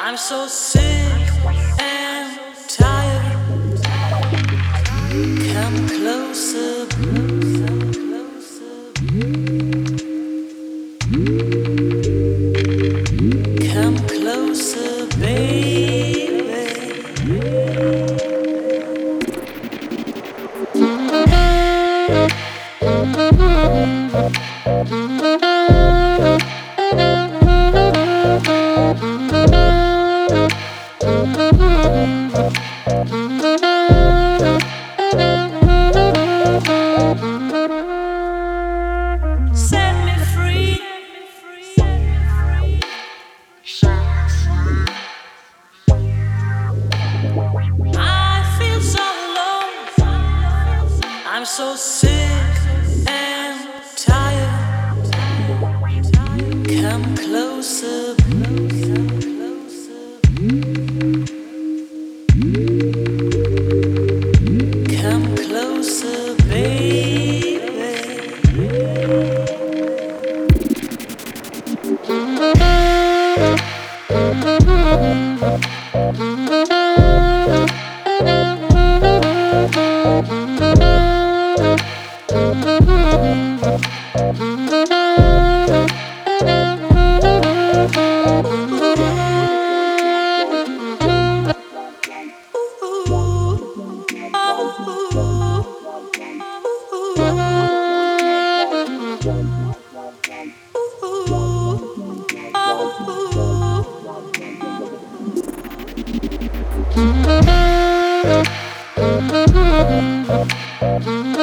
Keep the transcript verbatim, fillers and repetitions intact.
I'm so sick and tired. Come closer, come closer, baby. Set me free. I feel so alone. I'm so sick and tired. Come closer. Come closer, baby. Ooh.